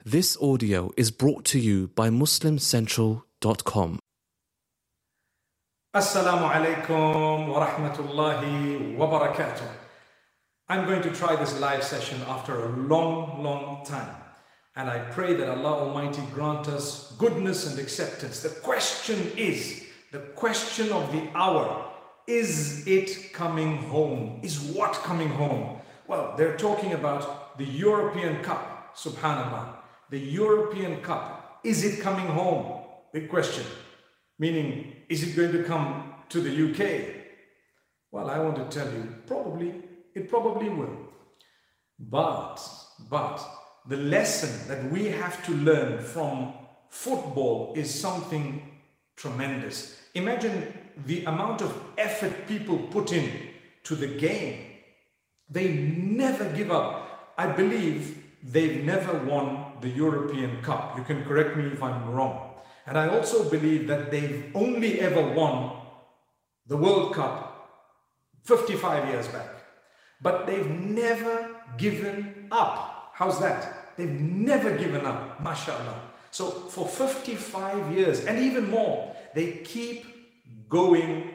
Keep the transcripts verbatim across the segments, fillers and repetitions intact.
This audio is brought to you by muslim central dot com. Assalamu alaikum wa rahmatullahi wa barakatuh. I'm going to try this live session after a long, long time. And I pray that Allah Almighty grant us goodness and acceptance. The question is, the question of the hour, is it coming home? Is what coming home? Well, they're talking about the European Cup, subhanallah. The European Cup, is it coming home? Big question. Meaning, is it going to come to the U K? Well, I want to tell you, probably, it probably will. But, but, the lesson that we have to learn from football is something tremendous. Imagine the amount of effort people put in to the game. They never give up. I believe they've never won the European Cup. You can correct me if I'm wrong. And I also believe that they've only ever won the World Cup fifty-five years back. But they've never given up. How's that? They've never given up, mashallah. So for fifty-five years and even more, they keep going,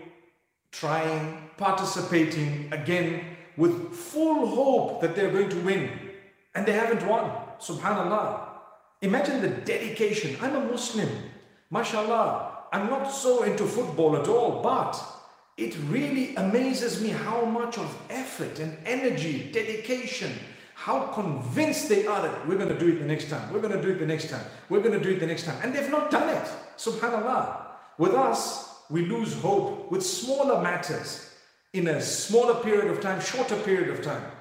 trying, participating again with full hope that they're going to win. And they haven't won, subhanallah. Imagine the dedication. I'm a Muslim, mashallah. I'm not so into football at all, but it really amazes me how much of effort and energy, dedication, how convinced they are that we're going to do it the next time, we're going to do it the next time, we're going to do it the next time. And they've not done it, subhanallah. With us, we lose hope with smaller matters in a smaller period of time, shorter period of time.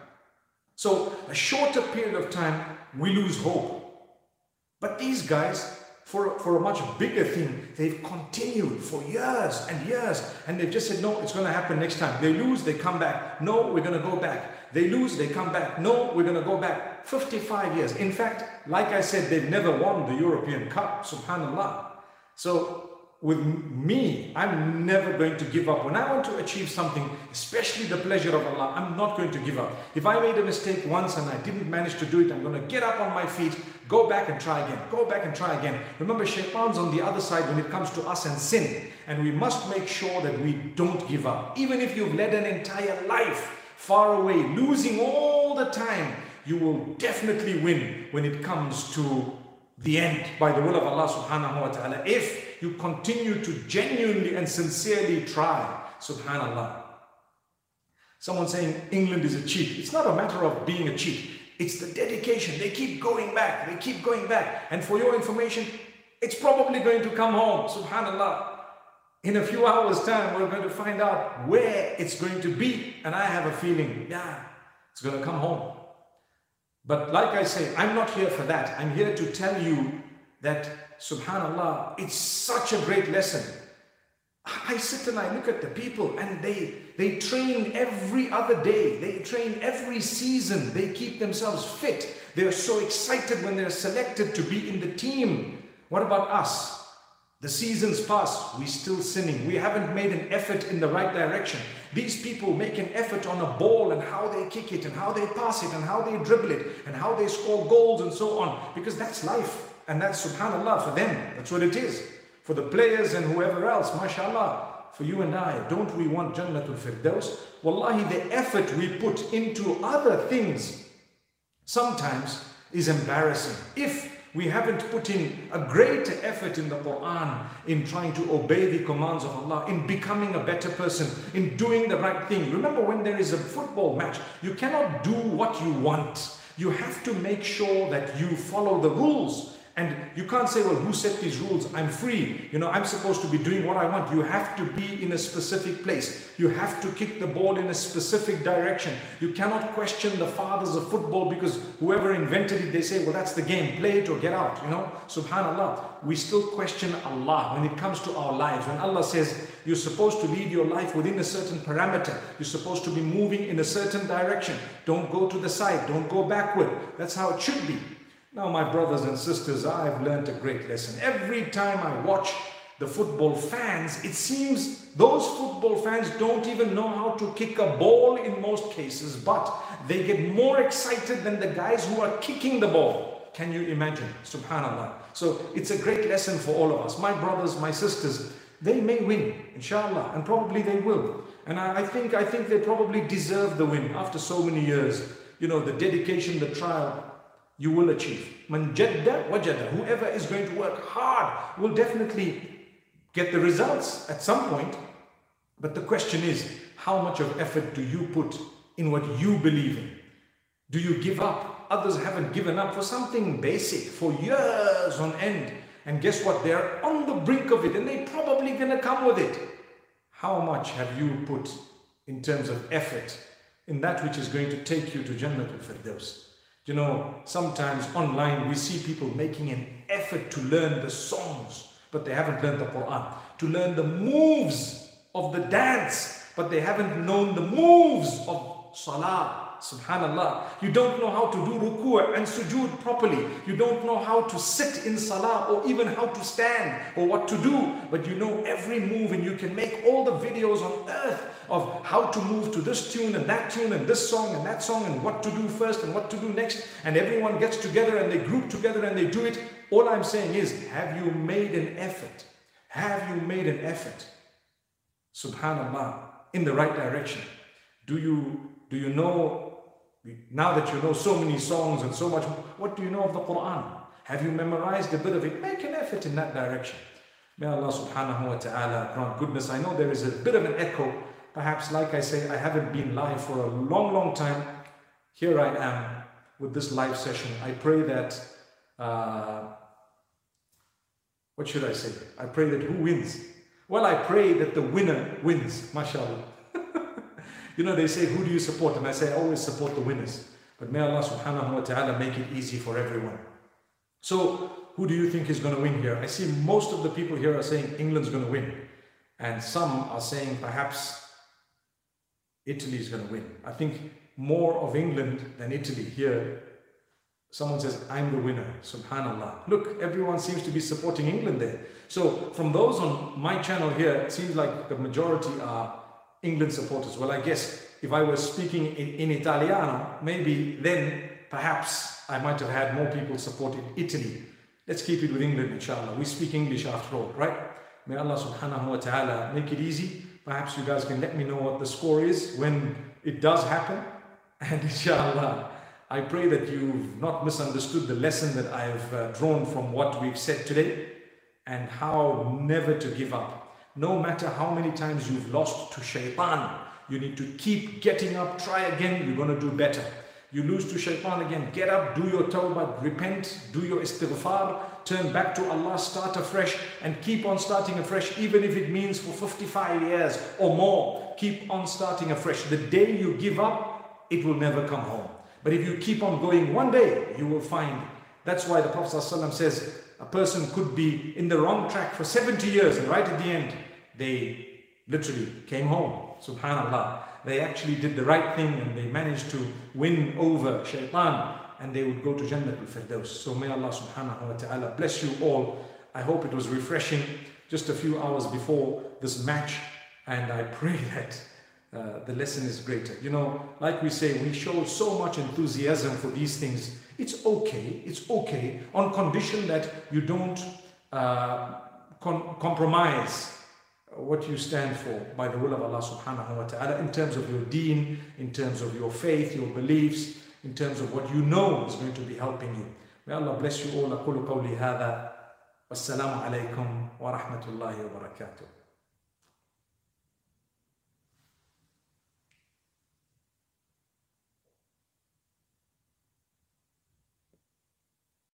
So a shorter period of time, we lose hope. But these guys, for, for a much bigger thing, they've continued for years and years. And they've just said, no, it's going to happen next time. They lose, they come back. No, we're going to go back. They lose, they come back. No, we're going to go back. fifty-five years. In fact, like I said, they've never won the European Cup, subhanallah. So with me, I'm never going to give up. When I want to achieve something, especially the pleasure of Allah, I'm not going to give up. If I made a mistake once and I didn't manage to do it, I'm going to get up on my feet, go back and try again, go back and try again. Remember, shaitan's on the other side when it comes to us and sin. And we must make sure that we don't give up. Even if you've led an entire life far away, losing all the time, you will definitely win when it comes to the end by the will of Allah subhanahu wa ta'ala. If you continue to genuinely and sincerely try, subhanallah. Someone saying England is a cheat. It's not a matter of being a cheat. It's the dedication. They keep going back. They keep going back. And for your information, it's probably going to come home, subhanallah. In a few hours' time, we're going to find out where it's going to be. And I have a feeling, yeah, it's going to come home. But like I say, I'm not here for that. I'm here to tell you that, subhanallah, it's such a great lesson. I sit and I look at the people and they, they train every other day. They train every season. They keep themselves fit. They're so excited when they're selected to be in the team. What about us? The seasons pass, we're still sinning. We haven't made an effort in the right direction. These people make an effort on a ball and how they kick it and how they pass it and how they dribble it and how they score goals and so on. Because that's life. And that's subhanallah for them. That's what it is. For the players and whoever else, mashallah. For you and I, don't we want Jannatul Firdaus? Wallahi, the effort we put into other things sometimes is embarrassing. If we haven't put in a greater effort in the Quran, in trying to obey the commands of Allah, in becoming a better person, in doing the right thing. Remember, when there is a football match, you cannot do what you want. You have to make sure that you follow the rules. And you can't say, well, who set these rules? I'm free. You know, I'm supposed to be doing what I want. You have to be in a specific place. You have to kick the ball in a specific direction. You cannot question the fathers of football because whoever invented it, they say, well, that's the game. Play it or get out. You know, subhanallah. We still question Allah when it comes to our lives. When Allah says, you're supposed to lead your life within a certain parameter. You're supposed to be moving in a certain direction. Don't go to the side. Don't go backward. That's how it should be. Now, my brothers and sisters, I've learned a great lesson. Every time I watch the football fans, it seems those football fans don't even know how to kick a ball in most cases, but they get more excited than the guys who are kicking the ball. Can you imagine? Subhanallah. So it's a great lesson for all of us. My brothers, my sisters, they may win, inshallah, and probably they will. And I, I think I think they probably deserve the win after so many years. You know, the dedication, the trial, you will achieve. Man jadda wajada. Whoever is going to work hard will definitely get the results at some point. But the question is, how much of effort do you put in what you believe in? Do you give up? Others haven't given up for something basic for years on end. And guess what? They're on the brink of it and they're probably going to come with it. How much have you put in terms of effort in that which is going to take you to Jannatul Firdaus? You know, sometimes online we see people making an effort to learn the songs, but they haven't learned the Quran. To learn the moves of the dance, but they haven't known the moves of Salah. Subhanallah. You don't know how to do ruku' and sujood properly. You don't know how to sit in salah or even how to stand or what to do. But you know every move and you can make all the videos on earth of how to move to this tune and that tune and this song and that song and what to do first and what to do next. And everyone gets together and they group together and they do it. All I'm saying is, have you made an effort? Have you made an effort? Subhanallah. In the right direction. Do you, do you know, now that you know so many songs and so much, what do you know of the Quran? Have you memorized a bit of it? Make an effort in that direction. May Allah subhanahu wa ta'ala grant goodness. I know there is a bit of an echo. Perhaps, like I say, I haven't been live for a long, long time. Here I am with this live session. I pray that, uh, what should I say? I pray that who wins? Well, I pray that the winner wins, mashallah. You know, they say, who do you support? And I say, I always support the winners. But may Allah subhanahu wa ta'ala make it easy for everyone. So, who do you think is going to win here? I see most of the people here are saying England's going to win. And some are saying perhaps Italy is going to win. I think more of England than Italy here. Someone says, I'm the winner. Subhanallah. Look, everyone seems to be supporting England there. So, from those on my channel here, it seems like the majority are England supporters. Well, I guess if I was speaking in, in Italiano, maybe then perhaps I might have had more people supporting Italy. Let's keep it with England, inshallah. We speak English after all, right? May Allah subhanahu wa ta'ala make it easy. Perhaps you guys can let me know what the score is when it does happen. And inshallah, I pray that you've not misunderstood the lesson that I've uh, drawn from what we've said today and how never to give up. No matter how many times you've lost to shaitan, you need to keep getting up, try again, you're going to do better. You lose to shaitan again, get up, do your tawbah, repent, do your istighfar, turn back to Allah, start afresh, and keep on starting afresh, even if it means for fifty-five years or more. Keep on starting afresh. The day you give up, it will never come home. But if you keep on going, one day you will find. That's why the Prophet ﷺ says a person could be in the wrong track for seventy years, and right at the end, they literally came home. Subhanallah. They actually did the right thing and they managed to win over shaitan and they would go to Jannatul Firdaus. So may Allah subhanahu wa ta'ala bless you all. I hope it was refreshing just a few hours before this match, and I pray that uh, the lesson is greater. You know, like we say, we show so much enthusiasm for these things. It's okay, it's okay, on condition that you don't uh, con- compromise what you stand for by the will of Allah subhanahu wa ta'ala in terms of your deen, in terms of your faith, your beliefs, in terms of what you know is going to be helping you. May Allah bless you all. أقول قولي هذا والسلام عليكم ورحمة الله وبركاته.